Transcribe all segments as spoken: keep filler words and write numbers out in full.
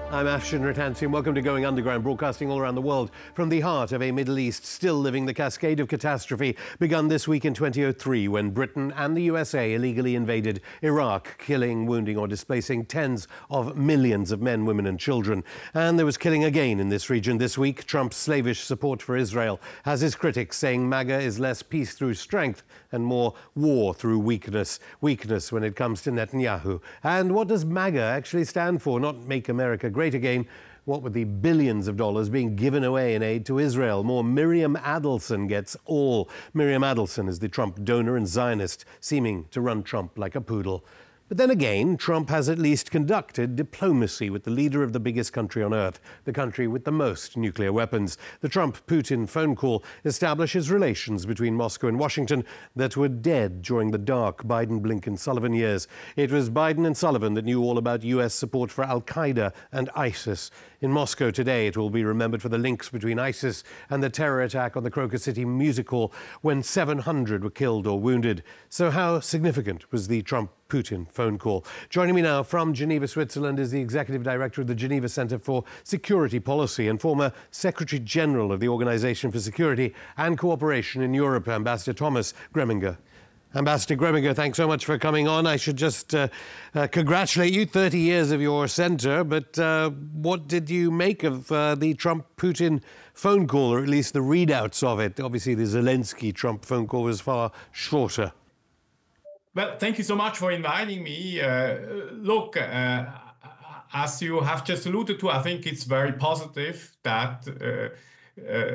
I'm Afshin Rattansi and welcome to Going Underground, broadcasting all around the world from the heart of a Middle East still living the cascade of catastrophe begun this week in twenty oh three when Britain and the U S A illegally invaded Iraq, killing, wounding or displacing tens of millions of men, women and children. And there was killing again in this region this week. Trump's slavish support for Israel has his critics saying MAGA is less peace through strength and more war through weakness. Weakness when it comes to Netanyahu. And what does MAGA actually stand for? Not Make America Great Again. What with the billions of dollars being given away in aid to Israel? More Miriam Adelson gets all. Miriam Adelson is the Trump donor and Zionist, seeming to run Trump like a poodle. But then again, Trump has at least conducted diplomacy with the leader of the biggest country on earth, the country with the most nuclear weapons. The Trump-Putin phone call establishes relations between Moscow and Washington that were dead during the dark Biden-Blinken-Sullivan years. It was Biden and Sullivan that knew all about U S support for al-Qaeda and ISIS. In Moscow today, it will be remembered for the links between ISIS and the terror attack on the Crocus City Music Hall when seven hundred were killed or wounded. So how significant was the Trump-Putin phone call? Joining me now from Geneva, Switzerland, is the Executive Director of the Geneva Center for Security Policy and former Secretary General of the Organization for Security and Cooperation in Europe, Ambassador Thomas Greminger. Ambassador Greminger, thanks so much for coming on. I should just uh, uh, congratulate you, thirty years of your centre, but uh, what did you make of uh, the Trump-Putin phone call, or at least the readouts of it? Obviously, the Zelensky-Trump phone call was far shorter. Well, thank you so much for inviting me. Uh, look, uh, as you have just alluded to, I think it's very positive that uh, uh,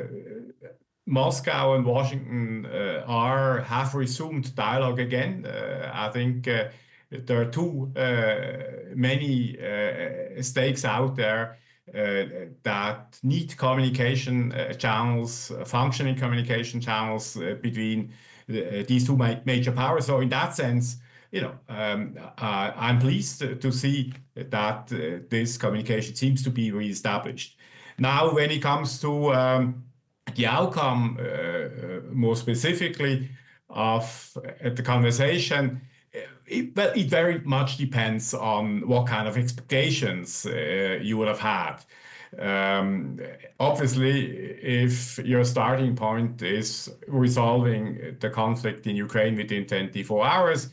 Moscow and Washington uh, are have resumed dialogue again. Uh, I think uh, there are too uh, many uh, stakes out there uh, that need communication uh, channels, uh, functioning communication channels uh, between uh, these two ma major powers. So in that sense, you know, um, uh, I'm pleased to see that uh, this communication seems to be reestablished. Now, when it comes to um, the outcome, uh, more specifically, of uh, the conversation, it, well, it very much depends on what kind of expectations uh, you would have had. Um, obviously, if your starting point is resolving the conflict in Ukraine within twenty-four hours,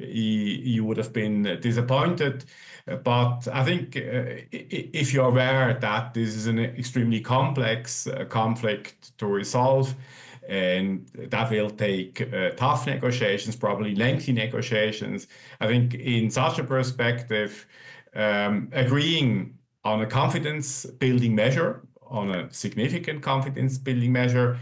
you would have been disappointed. But I think uh, if you're aware that this is an extremely complex uh, conflict to resolve, and that will take uh, tough negotiations, probably lengthy negotiations, I think in such a perspective, um, agreeing on a confidence-building measure, on a significant confidence-building measure,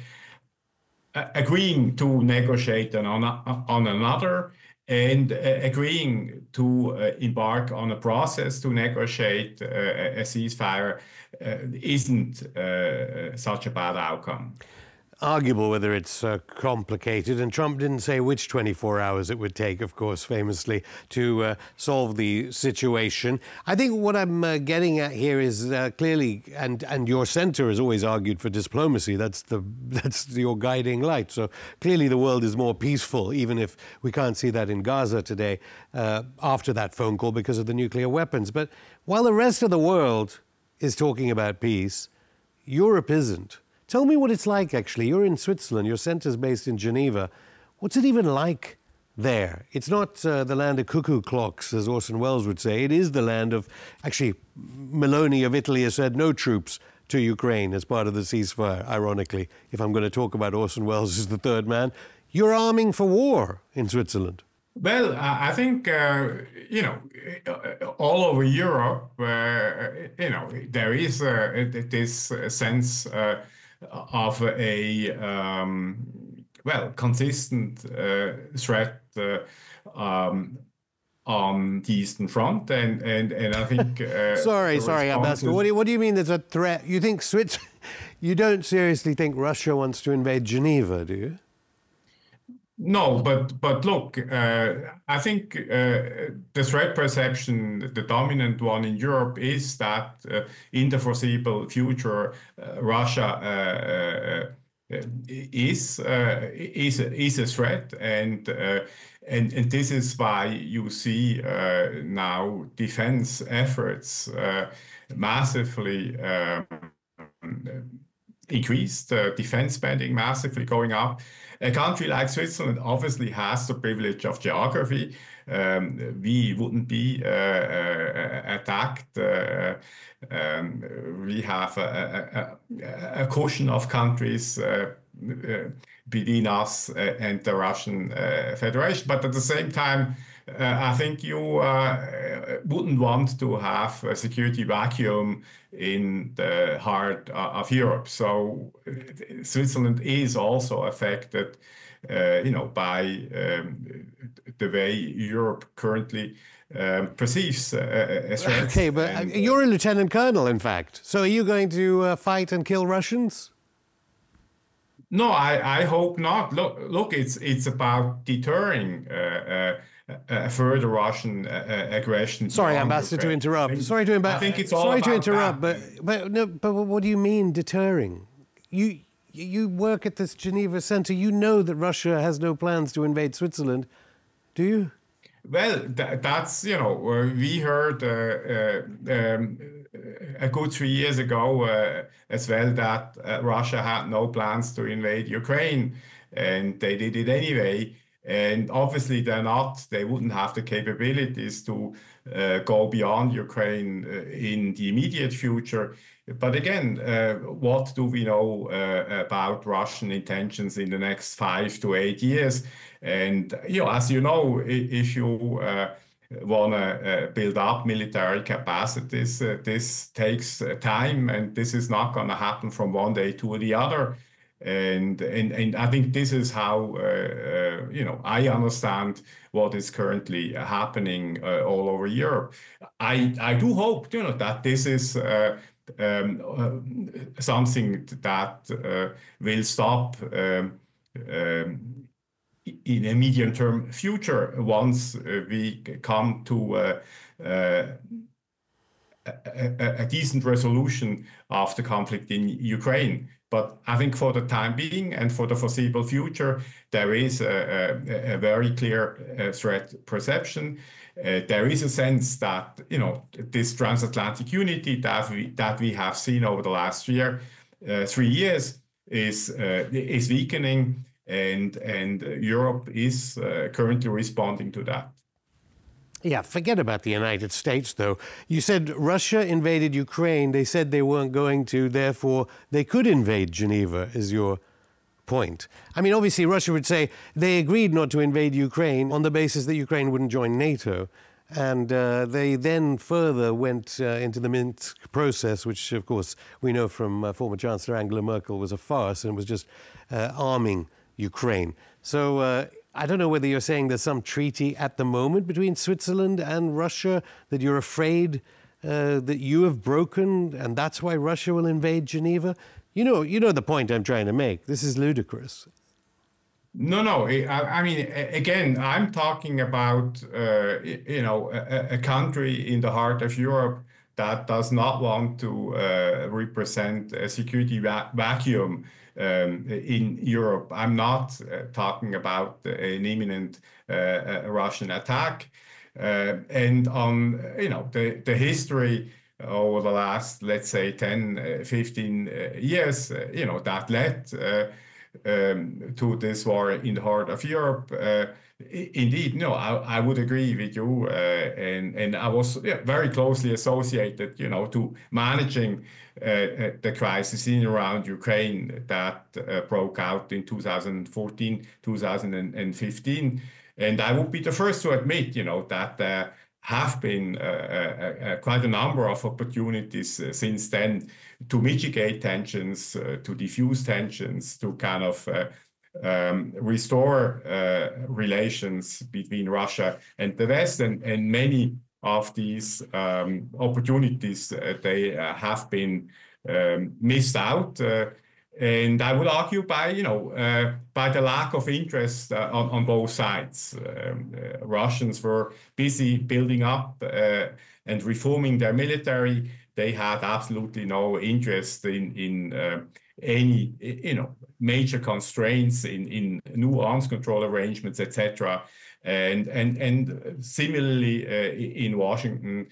uh, agreeing to negotiate on, on another, and uh, agreeing to uh, embark on a process to negotiate uh, a ceasefire uh, isn't uh, such a bad outcome. Arguable whether it's uh, complicated, and Trump didn't say which twenty-four hours it would take, of course, famously, to uh, solve the situation. I think what I'm uh, getting at here is uh, clearly, and and your centre has always argued for diplomacy. That's the that's your guiding light. So clearly, the world is more peaceful, even if we can't see that in Gaza today uh, after that phone call because of the nuclear weapons. But while the rest of the world is talking about peace, Europe isn't. Tell me what it's like, actually. You're in Switzerland. Your centre's based in Geneva. What's it even like there? It's not uh, the land of cuckoo clocks, as Orson Welles would say. It is the land of, actually, Meloni of Italy has said no troops to Ukraine as part of the ceasefire, ironically, if I'm going to talk about Orson Welles as the third man. You're arming for war in Switzerland. Well, I think, uh, you know, all over Europe, uh, you know, there is uh, this sense uh, of a, um, well, consistent uh, threat uh, um, on the Eastern Front. And, and, and I think... Uh, sorry, sorry, Ambassador. What do, you, what do you mean there's a threat? You think Switzerland... You don't seriously think Russia wants to invade Geneva, do you? No, but but look, uh, I think uh, the threat perception, the dominant one in Europe, is that uh, in the foreseeable future, uh, Russia uh, is uh, is is a threat, and uh, and and this is why you see uh, now defense efforts uh, massively um, increased, uh, defense spending massively going up. A country like Switzerland obviously has the privilege of geography. Um, we wouldn't be uh, uh, attacked. Uh, um, we have a, a, a cushion of countries uh, uh, between us and the Russian uh, Federation. But at the same time, uh, I think you uh, wouldn't want to have a security vacuum in the heart of Europe. So uh, Switzerland is also affected, uh, you know, by um, the way Europe currently um, perceives uh, a threat. Okay, but and, uh, you're a lieutenant colonel, in fact. So are you going to uh, fight and kill Russians? No, I, I hope not. Look, look, it's it's about deterring uh, uh, a further Russian uh, aggression. Sorry, Ambassador, to interrupt. Sorry to interrupt. I think it's all Sorry about to interrupt, that. but but no, but what do you mean deterring? You you work at this Geneva Center. You know that Russia has no plans to invade Switzerland, do you? Well, th that's, you know, uh, we heard uh, uh, um, a good three years ago uh, as well that uh, Russia had no plans to invade Ukraine, and they did it anyway. And obviously they're not, they wouldn't have the capabilities to uh, go beyond Ukraine uh, in the immediate future. But again, uh, what do we know uh, about Russian intentions in the next five to eight years? And, you know, as you know, if you uh, want to uh, build up military capacities, uh, this takes uh, time, and this is not going to happen from one day to the other. And, and, and I think this is how, uh, uh, you know, I understand what is currently happening uh, all over Europe. I, I do hope, you know, that this is uh, um, uh, something that uh, will stop um, um, in a medium-term future once uh, we come to uh, uh, a, a decent resolution of the conflict in Ukraine. But I think for the time being and for the foreseeable future, there is a, a, a very clear uh, threat perception. Uh, there is a sense that, you know, this transatlantic unity that we, that we have seen over the last year, uh, three years is, uh, is weakening, and, and Europe is uh, currently responding to that. Yeah, forget about the United States, though. You said Russia invaded Ukraine. They said they weren't going to, therefore they could invade Geneva, is your point. I mean, obviously, Russia would say they agreed not to invade Ukraine on the basis that Ukraine wouldn't join NATO. And uh, they then further went uh, into the Minsk process, which, of course, we know from uh, former Chancellor Angela Merkel was a farce and was just uh, arming Ukraine. So uh, I don't know whether you're saying there's some treaty at the moment between Switzerland and Russia that you're afraid uh, that you have broken, and that's why Russia will invade Geneva. You know, you know the point I'm trying to make. This is ludicrous. No, no. I, I mean, again, I'm talking about, uh, you know, a, a country in the heart of Europe that does not want to uh, represent a security va vacuum um, in Europe. I'm not uh, talking about an imminent uh, Russian attack. Uh, and on, you know, the, the history over the last, let's say, ten, fifteen years, uh, you know, that led uh, Um, to this war in the heart of Europe. Uh, indeed, no, I, I would agree with you, uh, and and I was yeah, very closely associated, you know, to managing uh, the crisis in around Ukraine that uh, broke out in two thousand fourteen, two thousand fifteen, and I would be the first to admit, you know, that uh, have been uh, uh, uh, quite a number of opportunities uh, since then to mitigate tensions, uh, to diffuse tensions, to kind of uh, um, restore uh, relations between Russia and the West. And, and many of these um, opportunities, uh, they uh, have been um, missed out. Uh, And I would argue by, you know, uh, by the lack of interest uh, on, on both sides. Um, uh, Russians were busy building up uh, and reforming their military. they had absolutely no interest in in uh, any you know major constraints in in new arms control arrangements, et cetera. And and and similarly uh, in Washington,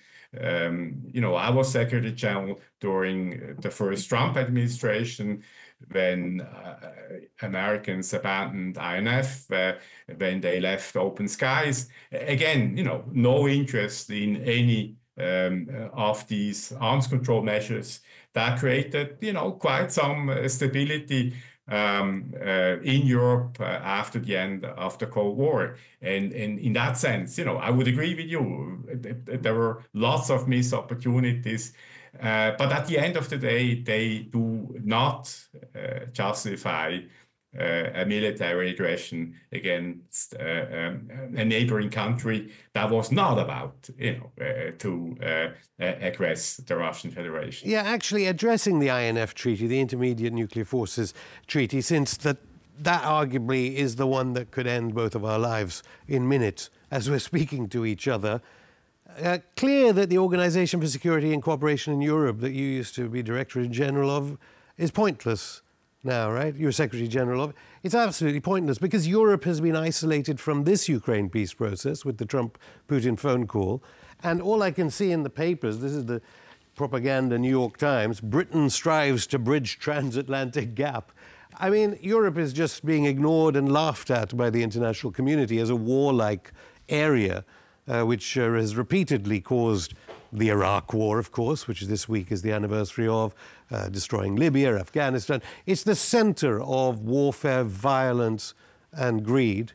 um, you know, I was Secretary General during the first Trump administration, when uh, Americans abandoned I N F, uh, when they left Open Skies. Again, you know, no interest in any um, of these arms control measures. That created, you know, quite some uh, stability um, uh, in Europe uh, after the end of the Cold War. And, and in that sense, you know, I would agree with you. There were lots of missed opportunities. Uh, but at the end of the day, they do not uh, justify uh, a military aggression against uh, um, a neighboring country that was not about, you know, uh, to uh, aggress the Russian Federation. Yeah, actually addressing the I N F Treaty, the Intermediate Nuclear Forces Treaty, since that that arguably is the one that could end both of our lives in minutes as we're speaking to each other. Uh, clear that the Organization for Security and Cooperation in Europe that you used to be Director General of is pointless now, right? You're Secretary General of. It's absolutely pointless because Europe has been isolated from this Ukraine peace process with the Trump-Putin phone call. And all I can see in the papers, this is the propaganda New York Times, Britain strives to bridge transatlantic gap. I mean, Europe is just being ignored and laughed at by the international community as a warlike area. Uh, which uh, has repeatedly caused the Iraq War, of course, which this week is the anniversary of, uh, destroying Libya, Afghanistan. It's the center of warfare, violence, and greed.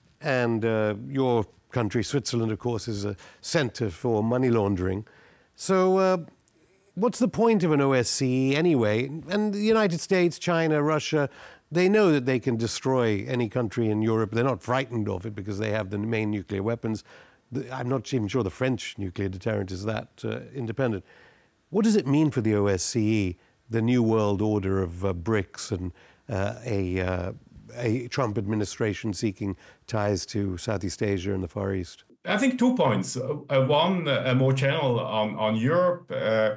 And uh, your country, Switzerland, of course, is a center for money laundering. So uh, what's the point of an O S C E anyway? And the United States, China, Russia, they know that they can destroy any country in Europe. They're not frightened of it because they have the main nuclear weapons. I'm not even sure the French nuclear deterrent is that uh, independent. What does it mean for the O S C E, the new world order of uh, BRICS and uh, a, uh, a Trump administration seeking ties to Southeast Asia and the Far East? I think two points. Uh, one, uh, more general on, on Europe. Uh,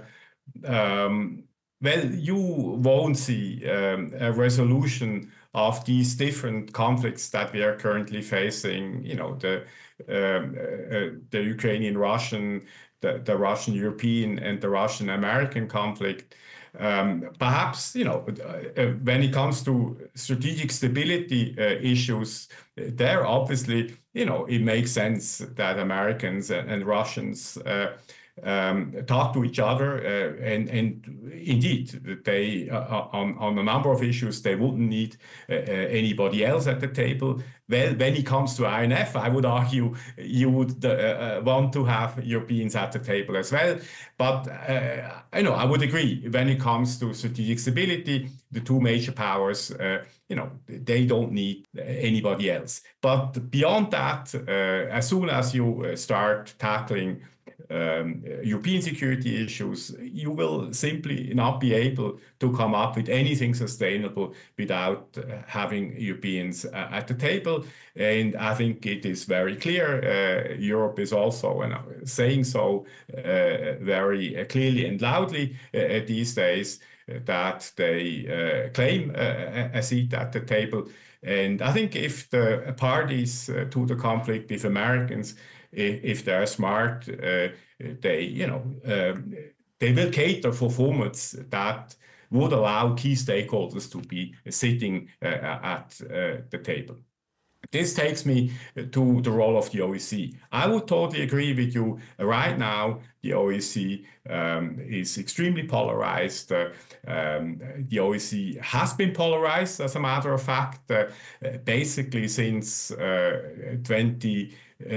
um, well, you won't see um, a resolution of these different conflicts that we are currently facing, you know, the um, uh, the Ukrainian-Russian, the, the Russian-European, and the Russian-American conflict. Um, perhaps, you know, uh, when it comes to strategic stability uh, issues, there obviously, you know, it makes sense that Americans and, and Russians uh, Um, talk to each other, uh, and and indeed, they uh, on on a number of issues they wouldn't need uh, uh, anybody else at the table. Well, when it comes to I N F, I would argue you would uh, uh, want to have Europeans at the table as well. But uh, I know I would agree when it comes to strategic stability, the two major powers, uh, you know, they don't need anybody else. But beyond that, uh, as soon as you start tackling Um, European security issues, you will simply not be able to come up with anything sustainable without uh, having Europeans uh, at the table. And I think it is very clear, uh, Europe is also uh, saying so uh, very uh, clearly and loudly uh, these days uh, that they uh, claim uh, a seat at the table. And I think if the parties uh, to the conflict, if Americans, if they're smart, uh, they, you know, um, they will cater for formats that would allow key stakeholders to be sitting uh, at uh, the table. This takes me to the role of the O E C. I would totally agree with you. Right now, the O E C um, is extremely polarized. Uh, um, the O E C has been polarized, as a matter of fact, uh, basically since uh, twenty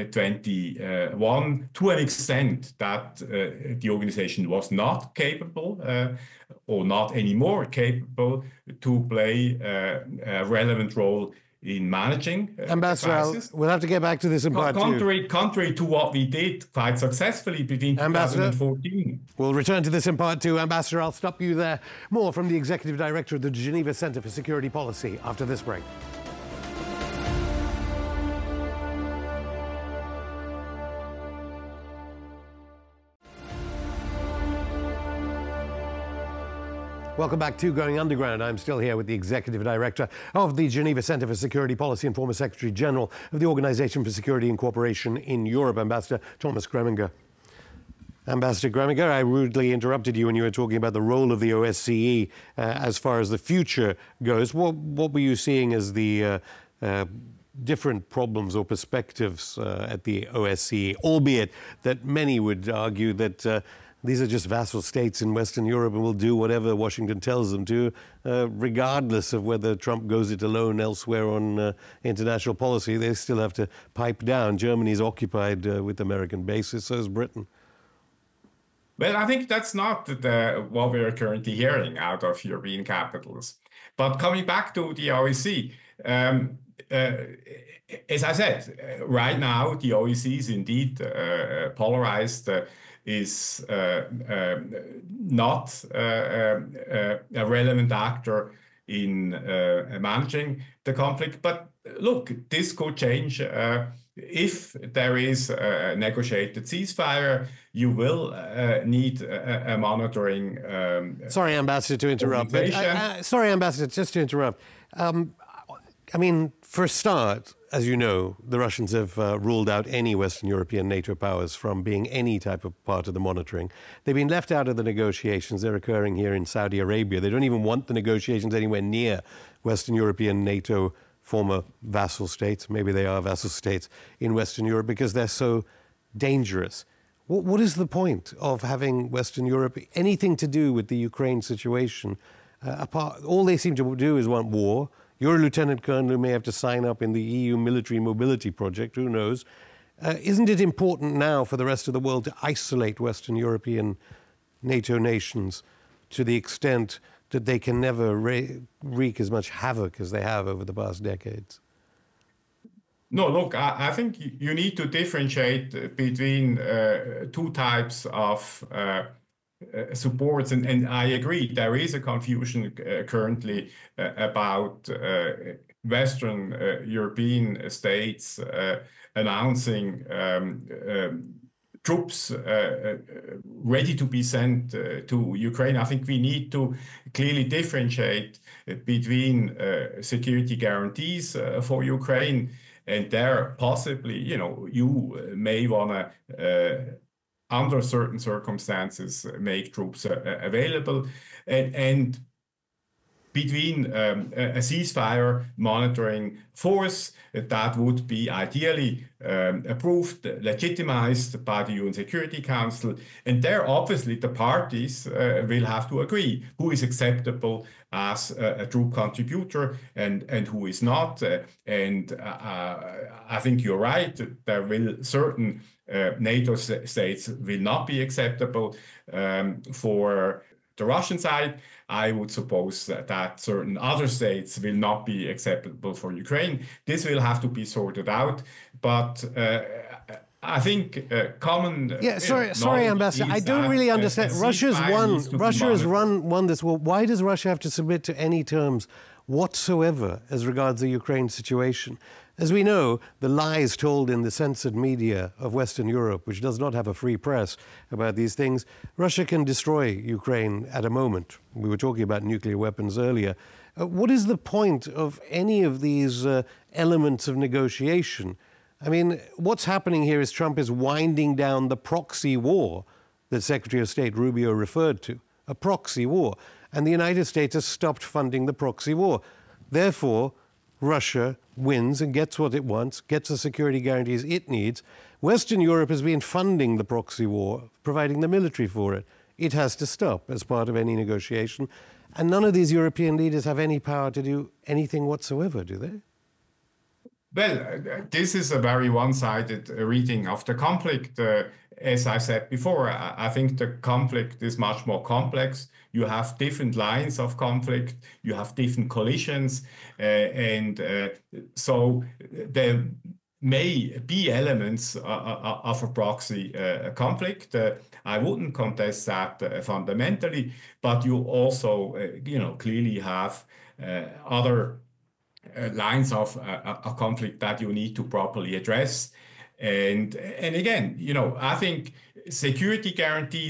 twenty-one, to an extent that uh, the organization was not capable uh, or not anymore capable to play uh, a relevant role in managing uh, Ambassador, Al, we'll have to get back to this in part contrary, two. Contrary to what we did quite successfully between Ambassador, two thousand fourteen. We'll return to this in part two. Ambassador, I'll stop you there. More from the Executive Director of the Geneva Center for Security Policy after this break. Welcome back to Going Underground. I'm still here with the Executive Director of the Geneva Centre for Security Policy and former Secretary General of the Organisation for Security and Cooperation in Europe, Ambassador Thomas Greminger. Ambassador Greminger, I rudely interrupted you when you were talking about the role of the O S C E uh, as far as the future goes. What, what were you seeing as the uh, uh, different problems or perspectives uh, at the O S C E, albeit that many would argue that uh, these are just vassal states in Western Europe and will do whatever Washington tells them to, uh, regardless of whether Trump goes it alone elsewhere on uh, international policy. They still have to pipe down. Germany's occupied uh, with American bases, so is Britain. Well, I think that's not the, what we're currently hearing out of European capitals. But coming back to the O S C E, um, uh, as I said, right now the O S C E is indeed uh, polarized. Uh, is uh, uh, not uh, uh, a relevant actor in uh, managing the conflict. But look, this could change. Uh, if there is a negotiated ceasefire, you will uh, need a, a monitoring. Um, sorry, Ambassador, to interrupt. But, uh, uh, sorry, Ambassador, just to interrupt. Um, I mean, for a start, as you know, the Russians have uh, ruled out any Western European NATO powers from being any type of part of the monitoring. They've been left out of the negotiations. They're occurring here in Saudi Arabia. They don't even want the negotiations anywhere near Western European NATO former vassal states. Maybe they are vassal states in Western Europe because they're so dangerous. What, what is the point of having Western Europe anything to do with the Ukraine situation? Uh, apart, all they seem to do is want war. You're a lieutenant colonel who may have to sign up in the E U military mobility project, who knows. Uh, isn't it important now for the rest of the world to isolate Western European NATO nations to the extent that they can never re- wreak as much havoc as they have over the past decades? No, look, I, I think you need to differentiate between uh, two types of uh, Uh, supports, and, and I agree, there is a confusion uh, currently uh, about uh, Western uh, European states uh, announcing um, um, troops uh, ready to be sent uh, to Ukraine. I think we need to clearly differentiate between uh, security guarantees uh, for Ukraine, and there possibly, you know, you may want to uh, under certain circumstances, make troops uh, available, and, and between um, a ceasefire monitoring force that would be ideally um, approved, legitimized by the U N Security Council. And there, obviously, the parties uh, will have to agree who is acceptable as a, a true contributor and, and who is not. Uh, and uh, I think you're right, there will certain uh, NATO states will not be acceptable um, for the Russian side. I would suppose that, that certain other states will not be acceptable for Ukraine. This will have to be sorted out. But uh, I think uh, common. Yeah, sorry, know, sorry, Ambassador. I don't really understand. Russia's won. Russia has run won this war. Why does Russia have to submit to any terms whatsoever as regards the Ukraine situation? As we know, the lies told in the censored media of Western Europe, which does not have a free press about these things, Russia can destroy Ukraine at a moment. We were talking about nuclear weapons earlier. Uh, what is the point of any of these uh, elements of negotiation? I mean, what's happening here is Trump is winding down the proxy war that Secretary of State Rubio referred to, a proxy war. And the United States has stopped funding the proxy war. Therefore, Russia wins and gets what it wants, gets the security guarantees it needs. Western Europe has been funding the proxy war, providing the military for it. It has to stop as part of any negotiation. And none of these European leaders have any power to do anything whatsoever, do they? Well, this is a very one-sided reading of the conflict. Uh, as I said before, I think the conflict is much more complex. You have different lines of conflict, you have different collisions, uh, and uh, so there may be elements uh, of a proxy uh, conflict. Uh, I wouldn't contest that uh, fundamentally, but you also, uh, you know, clearly have uh, other Uh, lines of uh, a conflict that you need to properly address. And, and again, you know, I think security guarantees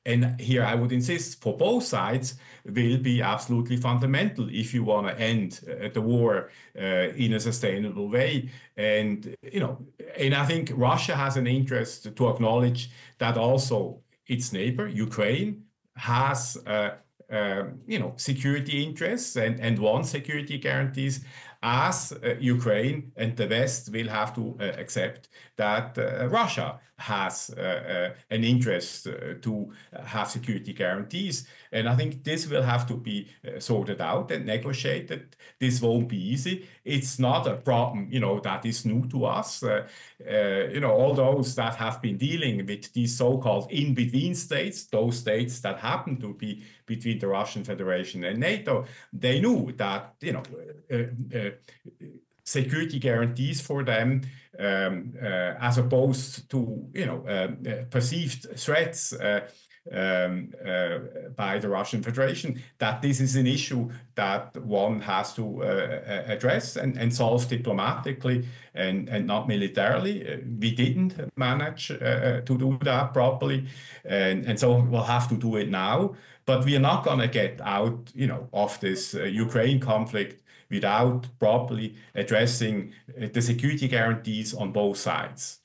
and here I would insist for both sides, will be absolutely fundamental if you want to end uh, the war uh, in a sustainable way. And, you know, and I think Russia has an interest to acknowledge that also its neighbor, Ukraine, has, uh, um, you know, security interests and, and wants security guarantees, as uh, Ukraine and the West will have to uh, accept that uh, Russia has uh, uh, an interest uh, to have security guarantees. And I think this will have to be uh, sorted out and negotiated. This won't be easy. It's not a problem, you know, that is new to us. Uh, uh, you know, all those that have been dealing with these so-called in-between states, those states that happen to be between the Russian Federation and NATO, they knew that, you know, uh, uh, security guarantees for them, um, uh, as opposed to, you know, uh, uh, perceived threats uh, um, uh, by the Russian Federation, that this is an issue that one has to uh, address and, and solve diplomatically and, and not militarily. Uh, we didn't manage uh, to do that properly, and, and so we'll have to do it now. But we are not going to get out, you know, of this uh, Ukraine conflict without properly addressing uh, the security guarantees on both sides.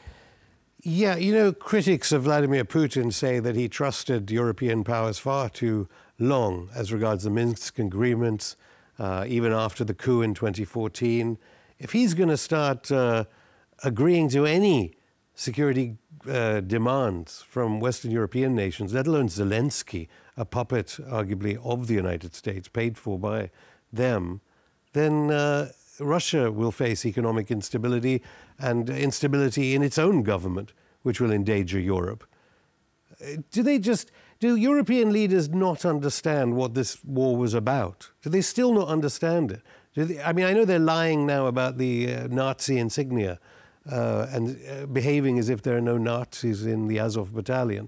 Yeah, you know, critics of Vladimir Putin say that he trusted European powers far too long as regards the Minsk agreements, uh, even after the coup in twenty fourteen. If he's going to start uh, agreeing to any security uh, demands from Western European nations, let alone Zelensky, a puppet, arguably, of the United States, paid for by them, then uh, Russia will face economic instability and instability in its own government, which will endanger Europe. Do they just, do European leaders not understand what this war was about? Do they still not understand it? Do they, I mean, I know they're lying now about the uh, Nazi insignia uh, and uh, behaving as if there are no Nazis in the Azov battalion.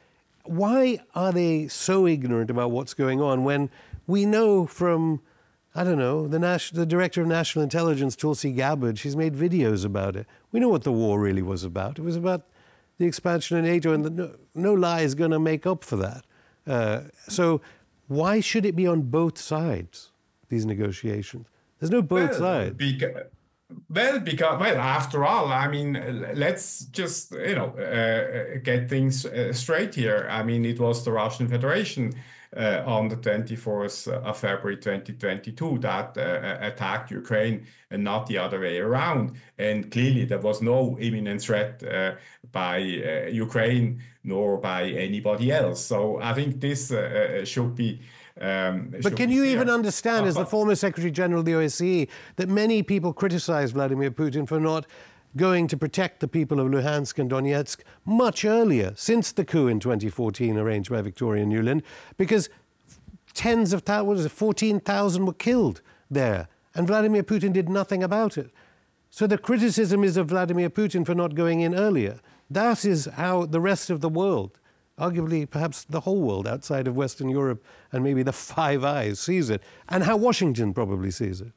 Why are they so ignorant about what's going on when we know from, I don't know, the, Nas- the Director of National Intelligence, Tulsi Gabbard, she's made videos about it. We know what the war really was about. It was about the expansion of NATO, and the, no, no lie is going to make up for that. Uh, so why should it be on both sides, these negotiations? There's no both well, sides. Because, well, because, well, after all, I mean, let's just, you know, uh, get things uh, straight here. I mean, it was the Russian Federation Uh, on the twenty-fourth of February twenty twenty-two that uh, attacked Ukraine and not the other way around. And clearly there was no imminent threat uh, by uh, Ukraine nor by anybody else. So I think this uh, should be Um, but can you even understand, as the former Secretary General of the O S C E, that many people criticize Vladimir Putin for not going to protect the people of Luhansk and Donetsk much earlier, since the coup in twenty fourteen arranged by Victoria Nuland, because tens of thousands, what is it, fourteen thousand were killed there, and Vladimir Putin did nothing about it. So the criticism is of Vladimir Putin for not going in earlier. That is how the rest of the world, arguably perhaps the whole world outside of Western Europe and maybe the Five Eyes, sees it, and how Washington probably sees it.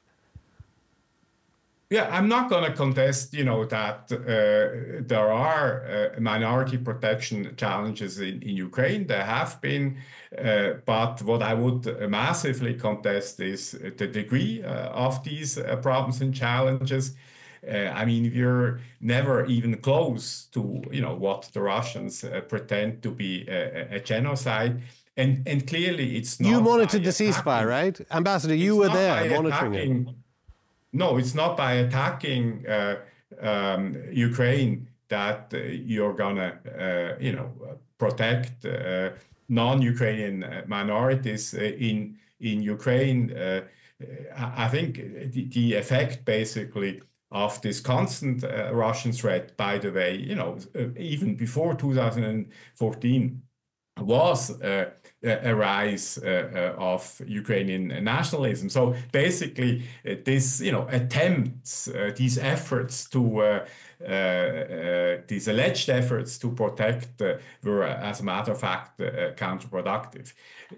Yeah, I'm not going to contest, you know, that uh, there are uh, minority protection challenges in, in Ukraine. There have been, uh, but what I would massively contest is the degree uh, of these uh, problems and challenges. Uh, I mean, we're never even close to, you know, what the Russians uh, pretend to be a, a genocide. And, and clearly it's not. You monitored the ceasefire, right? Ambassador, you were there monitoring it. No, it's not by attacking uh, um, Ukraine that uh, you're gonna, uh, you know, protect uh, non-Ukrainian minorities uh, in in Ukraine. Uh, I think the, the effect, basically, of this constant uh, Russian threat, by the way, you know, even before two thousand fourteen, was uh, a rise uh, uh, of Ukrainian nationalism. So basically, uh, this, you know, attempts, uh, these efforts to, uh, uh, uh, these alleged efforts to protect uh, were, as a matter of fact, uh, counterproductive.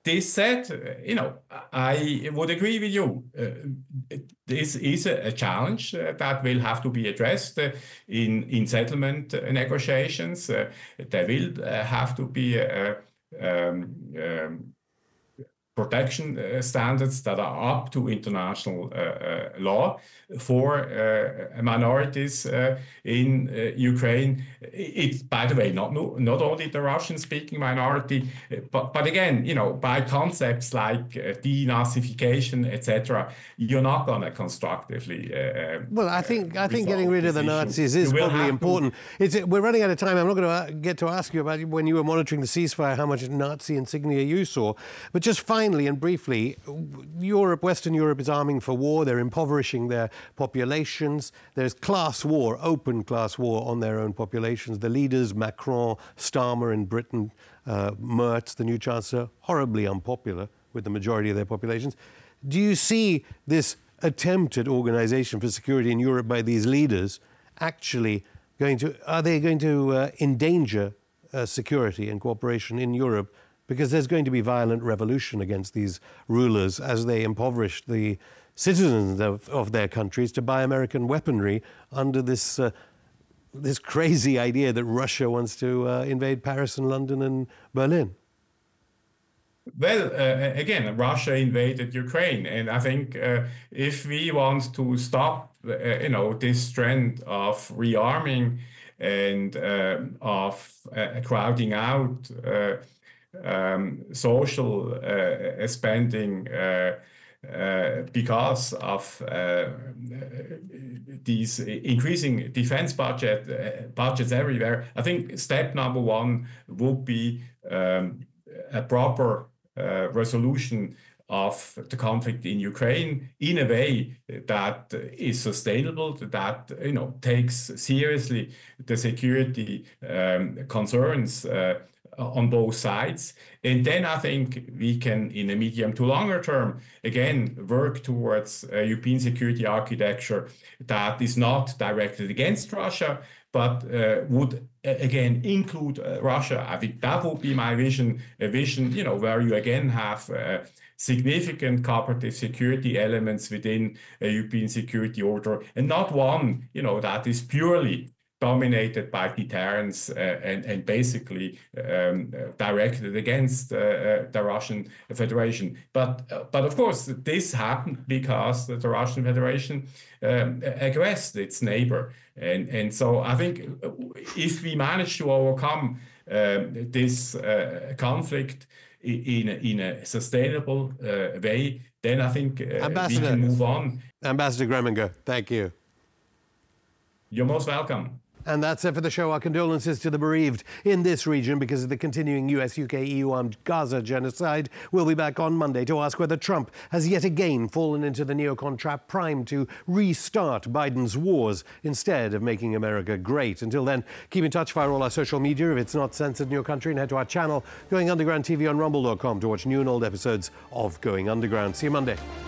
this said, uh, you know, I would agree with you. Uh, this is a, a challenge uh, that will have to be addressed uh, in, in settlement uh, negotiations. Uh, there will uh, have to be a, um, um, protection uh, standards that are up to international uh, uh, law for uh, minorities uh, in uh, Ukraine. It's, by the way, not not only the Russian-speaking minority, but but again, you know, by concepts like uh, denazification, et cetera, you're not going to constructively. Uh, well, I think I think getting rid of the Nazis is probably important. To... It's, we're running out of time. I'm not going to get to ask you about when you were monitoring the ceasefire, how much Nazi insignia you saw, but just finally. And briefly, Europe, Western Europe is arming for war. They're impoverishing their populations. There's class war, open class war on their own populations. The leaders, Macron, Starmer in Britain, uh, Merz, the new chancellor, horribly unpopular with the majority of their populations. Do you see this attempt at organization for security in Europe by these leaders actually going to, are they going to uh, endanger uh, security and cooperation in Europe? Because there's going to be violent revolution against these rulers as they impoverish the citizens of, of their countries to buy American weaponry under this uh, this crazy idea that Russia wants to uh, invade Paris and London and Berlin. Well, uh, again, Russia invaded Ukraine, and I think uh, if we want to stop, uh, you know, this trend of rearming and uh, of uh, crowding out uh, Um, social uh, spending uh, uh, because of uh, these increasing defense budget uh, budgets everywhere. I think step number one would be um, a proper uh, resolution of the conflict in Ukraine in a way that is sustainable, that, you know, takes seriously the security um, concerns uh, on both sides. And then I think we can, in a medium to longer term, again, work towards a European security architecture that is not directed against Russia, but uh, would, again, include uh, Russia. I think that would be my vision, a vision, you know, where you again have uh, significant cooperative security elements within a European security order, and not one, you know, that is purely dominated by deterrence uh, and, and basically um, directed against uh, uh, the Russian Federation. But, uh, but of course, this happened because the Russian Federation um, aggressed its neighbor. And, and so I think if we manage to overcome um, this uh, conflict in a, in a sustainable uh, way, then I think uh, we can move on. Ambassador Greminger, thank you. You're most welcome. And that's it for the show. Our condolences to the bereaved in this region because of the continuing U S U K E U armed Gaza genocide. We'll be back on Monday to ask whether Trump has yet again fallen into the neocon trap primed to restart Biden's wars instead of making America great. Until then, keep in touch via all our social media if it's not censored in your country, and head to our channel, Going Underground T V on rumble dot com, to watch new and old episodes of Going Underground. See you Monday.